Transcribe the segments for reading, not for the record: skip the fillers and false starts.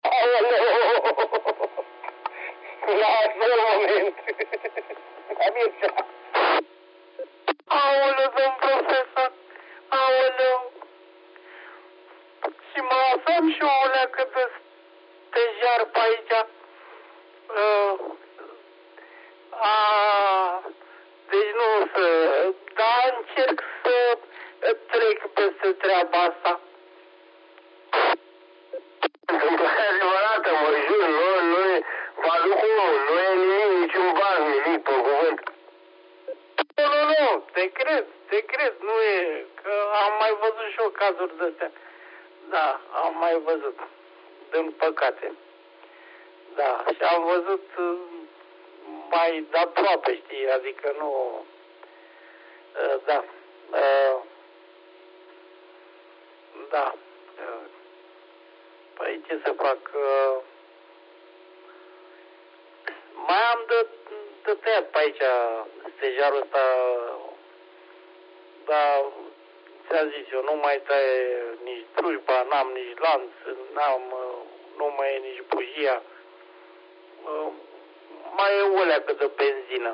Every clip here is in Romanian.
Aoleu! Lasă-l moment! Mircea! Aoleu, domn profesor! Aoleu! Și mă lăsam și o leacă de stejar pe aici. Deci nu să... Dar încerc să trec peste treaba asta. Întâmplare adevărată, mă jur, nu e... Vă aduc omul, nu e nimic, niciun ban, nimic, pe cuvânt. Nu, te cred, nu e... Că am mai văzut și eu cazuri de-astea. Da, am mai văzut. Din păcate. Da, și am văzut mai de aproape, știi, adică nu... Da. Da. Păi ce să fac? Mai am de tăiat pe aici stejarul ăsta, dar ți-am zis eu, nu mai taie nici drujba, n-am nici lanț, nu mai e nici bujia, mai e o leacă de benzină.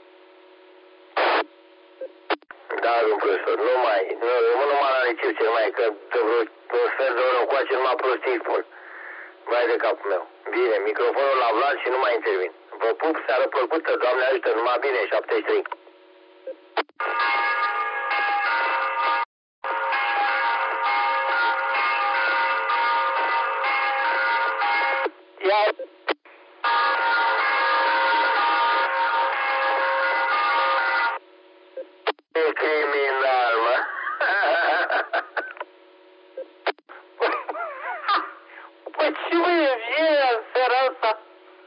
Da, domn profesor, nu mai la recepție, mai că de vreo sfert de oră încoace numai prostii spun. Vai de capul meu. Bine, microfonul la Vlad și nu mai intervin. Vă pup, seară plăcută, Doamne ajută, numai bine, 73. Ia... E criminal, mă. Păi ce mă e vie în seara asta?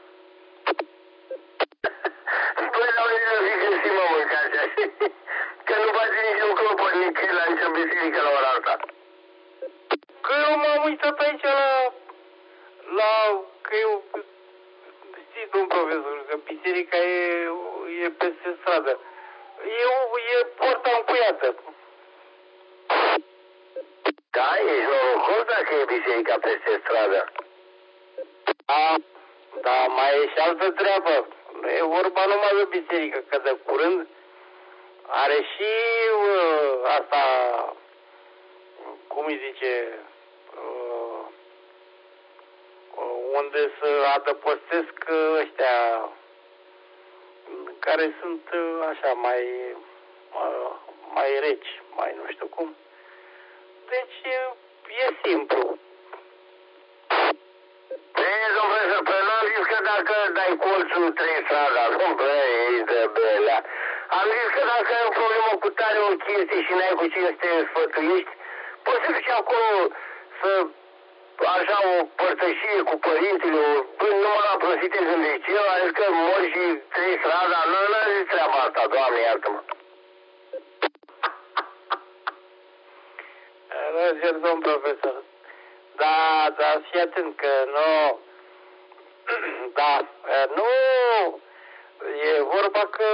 Păi la unii nu zic că mă mâncați că nu face niciun clopot nicăieri la nicio biserică la ora asta. Că eu m-am uitat aici că eu, știi, domn profesor, că biserica e peste stradă. E poarta încuiată. Da, ești norocos dacă e biserica peste stradă. Da, mai e și altă treabă. Nu e vorba numai de biserică, că de curând are și asta, cum îi zice, unde să adăpostesc ăștia care sunt așa mai reci, mai nu știu cum. Deci e simplu. Vezi, domn profesor, păi n-am zis că dacă dai colțul 3 strada, nu, băi, de belea. Am zis că dacă ai o problemă cu tare o chestie și n-ai cu cine să te sfătuiești, poți să duci acolo să așa o părtășie cu părintele, până numai la prostit te gândești. Eu am zis că mori și 3 strada, n-am zis treaba asta, Doamne, iartă-mă. Răzir, domn profesor. Da, fii atent că nu... Da, nu... E vorba că...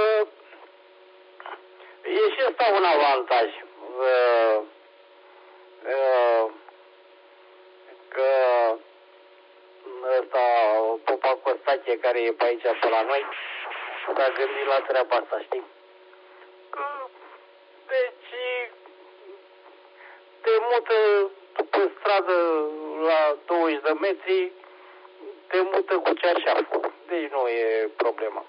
E și ăsta un avantaj. Că ăsta, Popa Costache, care e pe aici, pe la noi, s-a gândit la treaba asta, știi? Că, deci, te mută pe stradă la 20 de metri, te mută cu ceașaful. Deci nu e problema.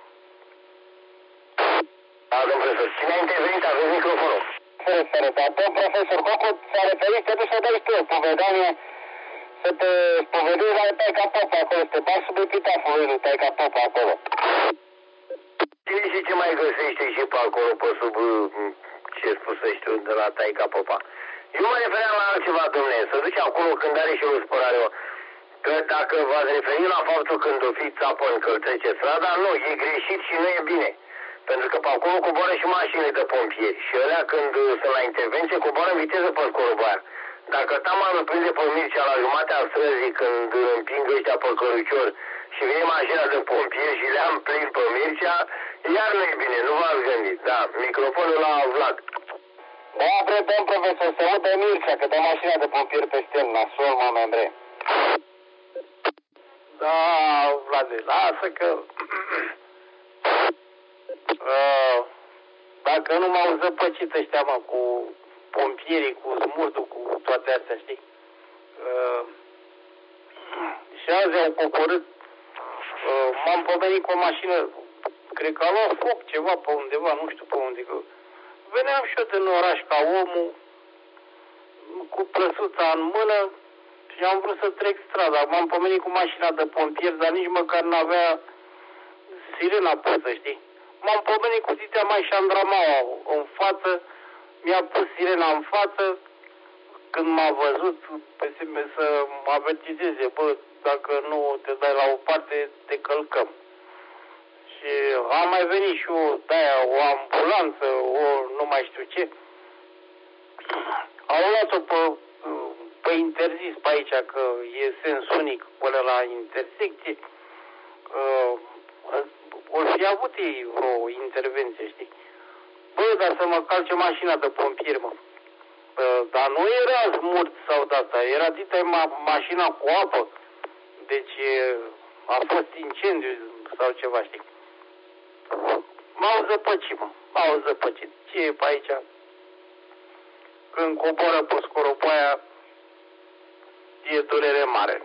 Da, domn profesor, cine a intervenit? Aveți microfonul. Dar, domn profesor, Cocu s-a referit, te duci să dai tu o spovedanie, să te spovedezi la Taica Popa acolo, să te bagi sub epitaful lui Taica Popa acolo. Cine și ce mai găsește și pe acolo, pe sub, ce spus să știu, de la Taica Popa? Eu mă refeream la altceva, domne, să duci acolo când are și o spărare, că dacă v-ați referit la faptul când o fi țapă în că trece strada, nu, e greșit și nu e bine. Pentru că pe acolo coboară și mașinile de pompieri. Și alea când sunt la intervenție coboară în viteză pe scorboaia. Dacă taman îl prinde pe Mircea la jumatea străzii când împing ăștia pe cărucior și vine mașina de pompieri și le-am plin pe Mircea, iar nu e bine, nu v-ați gândit. Da, microfonul la Vlad. Da, bre, domn profesor, să udă Mircea, că dă mașina de pompieri peste el, nasol, mă, membre. Da, Vlade, lasă că... Dacă nu m-au zăpăcit ăștia, mă, cu pompierii, cu smurtul, cu toate astea, știi? Și azi au coborât. M-am pomenit cu o mașină, cred că a luat foc ceva pe undeva, nu știu pe unde. Că veneam și eu din oraș ca omul, cu plăsuța în mână și am vrut să trec strada. M-am pomenit cu mașina de pompieri, dar nici măcar n-avea sirena pusă, știi? M-am pomenit cu zitea mai șandramaua în față, mi-a pus sirena în față, când m-a văzut, pe SMS să mă avertizeze, bă, dacă nu te dai la o parte, te călcăm. Și a mai venit și o ambulanță, nu mai știu ce. Au luat-o pe interzis pe aici, că e sens unic până la intersecție. O fi avut ei vreo intervenție, știi? Bă, dar să mă calce mașina de pompieri, mă. Dar nu era smurt sau de asta, era dita mașina cu apă. Deci a fost incendiu sau ceva, știi? M-au zăpăcit, mă. M-au zăpăcit. Ce e pe aici? Când coboră pe Scoropoaia, e durere mare.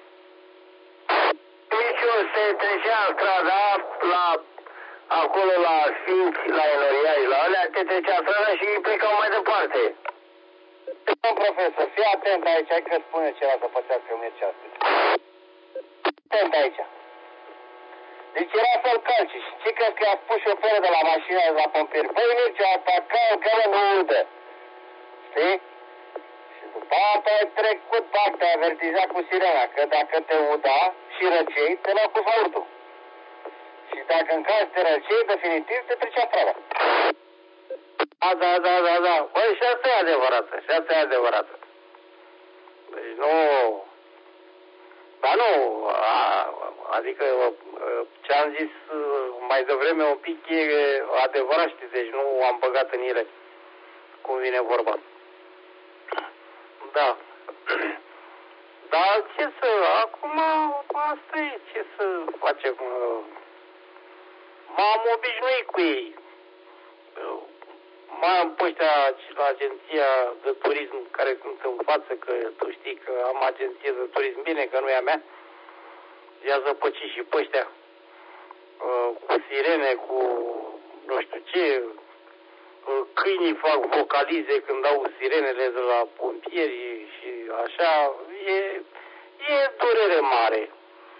Niciun se trecea strada acolo la Sfinți, la Enoriași, la alea, te trecea strada și plecau mai departe. Domn profesor, fii atent aici, hai că spune ceva să pățească merge astăzi. Atent aici. Deci era să-l calci și ce crezi că i-a spus șoferul de la mașina de la pompieri? Băi, Mircea, asta calcă-mă, nu udă. Știi? Și după asta ai trecut partea, te-ai avertizat cu sirena, că dacă te uda și răcei, te lua cu smurtul. Și dacă în caz te răcei, definitiv te trecea strada. Da. Băi, și asta e adevărată, Deci nu... Dar nu, adică ce-am zis mai devreme un pic e adevărat, știi, deci nu am băgat în ele cum vine vorba. Da. Dar ce să, acum asta e, ce să facem? M-am obișnuit cu ei. Mai am pe ăștia la agenția de turism care sunt în față, că tu știi că am agenție de turism, bine că nu e a mea. I-a zăpăcit și pe ăștia cu sirene, cu nu știu ce, câinii fac vocalize când au sirenele de la pompieri și așa, e durere mare.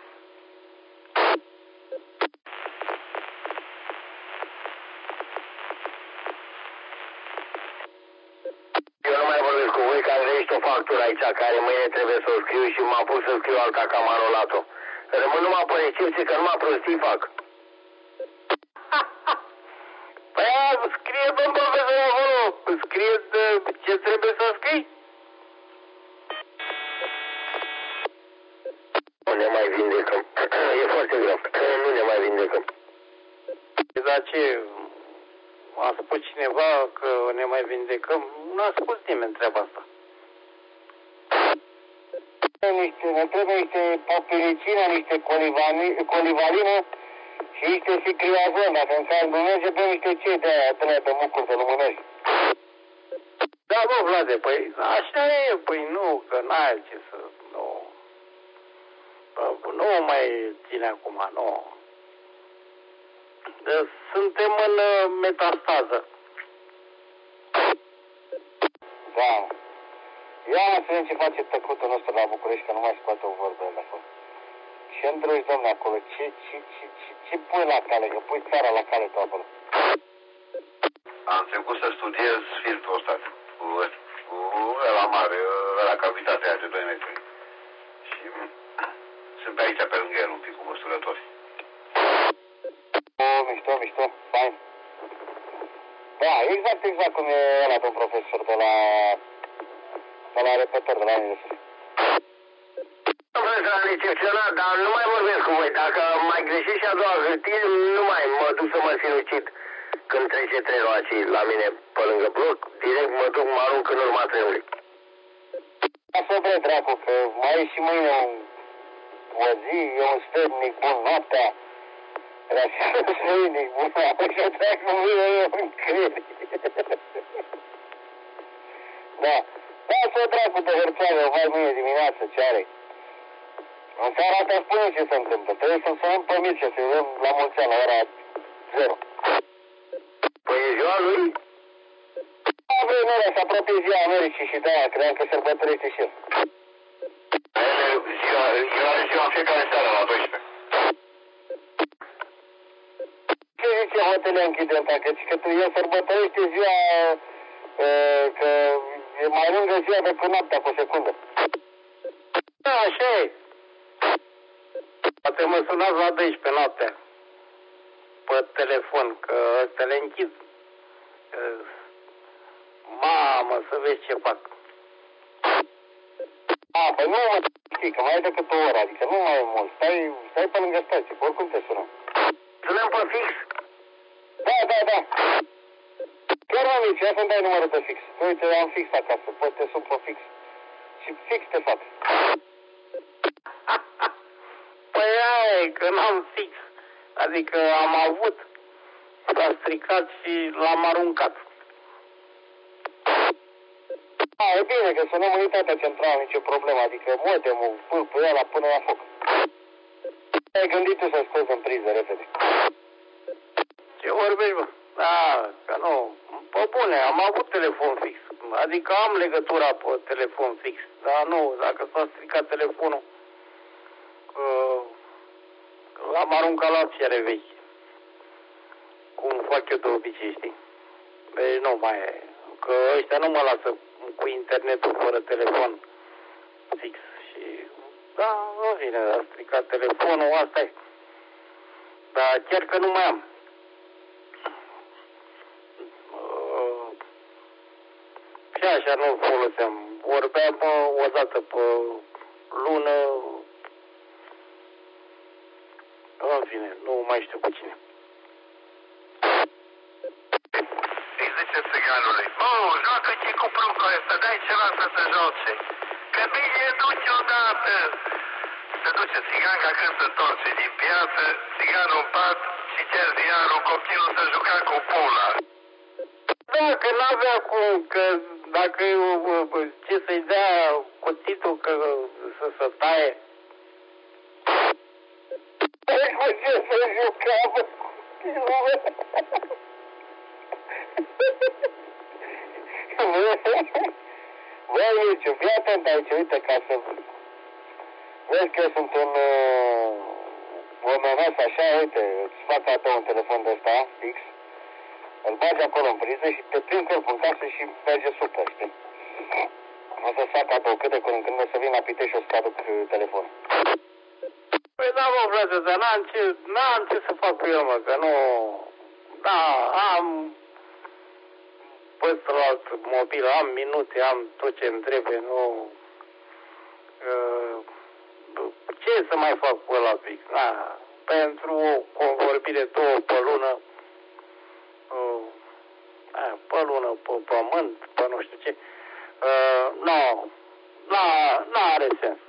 Eu nu mai vorbesc cu voi, că am venit o factură aici, care mâine trebuie să o scriu și m-am pus să scriu alta că am anulat-o. Rămân numai pe recepție, că numai prostii fac. Păi scrie, domn profesor, acolo, scrie ce trebuie să scrii. Nu ne mai vindecăm. E foarte greu. Nu ne mai vindecăm. Dar ce, a spus cineva că ne mai vindecăm? N-a spus nimeni treaba asta. Ne trebuie niște papiricină, niște colivalină și niște sicriazon. Dacă în caz nu merge, pe niște cei de aia, de mucuri să lumânești. Da, bă, Vlade, păi așa e, păi nu, că n-ai ce să, nu mai ține acum, nu. Suntem în metastază. Da. Ia să vedem ce face tăcutul nostru la București, că nu mai scoate o vorbă de acolo. Ce îndrăgi, domne, acolo? Ce pui la cale? Că pui țara la cale tu acolo. Am trecut să studiez filtrul ăsta cu ăla mare, ăla cavitatea de 2 metri. Și sunt pe aici, pe lângă el, un pic cu măsurători. Mișto, fain. Da, exact cum e ăla, domn profesor, de la repetor, de la universitate. Domnule, s-a recepționat, dar nu mai vorbesc cu voi. Dacă mai greșești și a doua hârtie, nu mai mă duc să mă sinucid. Când trece trenul aici la mine pe lângă bloc, direct mă duc, mă arunc în urma trenului. Asta vre, dracu, că mai e și mâine o zi, e un sfernic bun noaptea. Era și un sfernic bun noaptea, și o treacă cu mine eu în creier. Da. Da, să o dracu de hărțeală, o vai mâine dimineață, ce are. În seara asta spune ce se întâmplă. Trebuie să-l sunăm pe Mircea, să-i luăm la mulți ani, la ora 0. Păi e ziua lui? Da, vremea se apropie ziua Americii și de-aia cream că sărbătorește și el. El are ziua în fiecare seară la 12. Ce zice hotele închidenta? Că el sărbătorește ziua, că e mai lungă ziua decât noaptea cu o secundă. Da, așa e. Poate mă sunați la 12 noaptea pe telefon, că ăstea le închid. Mamă, să vezi ce fac. A, păi nu mă știi, că mai e decât o oră, adică nu mai e mult. Stai pe lângă stație, oricum te sunăm. Sunăm pe fix? Da. Chiar mă mici, ia să-mi dai numărul pe fix. Uite, am fix acasă, poți te sun pe fix. Și fix te fac. Păi aia e, că n-am fix. Adică am avut, s-a stricat și l-am aruncat. A, e bine, că sunăm unitatea centrală, nicio problemă, adică modemul, pul pe ăla până la foc. Ai gândit tu să scoți în priză, repede. Ce vorbești, bă? Da, că nu. Pe bune, am avut telefon fix. Adică am legătura pe telefon fix. Dar nu, dacă s-a stricat telefonul, l-am aruncat la fiere vechi. Cum fac eu de obicei, știi? Deci nu mai e. Că ăștia nu mă lasă cu internetul fără telefon fix. Și da, nu vine, a stricat telefonul, asta e. Dar chiar că nu mai am. Și așa nu foloseam. Vorbeam o dată pe lună. În fine, nu mai știu cu cine. Îi zice țiganului, joacă-te cu pruncul ăsta, dai ceva să se joace. Că bine duce odată. Se duce țiganca când se întoarce din piață, țiganul în pat, citea ziarul, copilul se juca cu pula. Da, că n-avea cum, că dacă ce să-i dea cuțitul că să se taie. Păi cu ce să juca, bă, bă, Mirciu, fii atent aici, uite, ca să vezi că eu sunt un omenos așa, uite, îți fac cadou un telefon de ăsta, fix, îl bagi acolo în priză și te prind corpul în casă și merge super, știi? O să-ți fac cadou cât de curând, când o să vin la Pitești și o să-ți aduc telefonul. Păi da, mă, frate, dar n-am ce să fac cu el, mă, că nu... Da, am păstrat mobil, am minute, am tot ce-mi trebuie, nu... Ce să mai fac cu ăla fix? Na, pentru o convorbire 2 pe lună, pe lună, pe pământ, pe nu știu ce, nu are sens.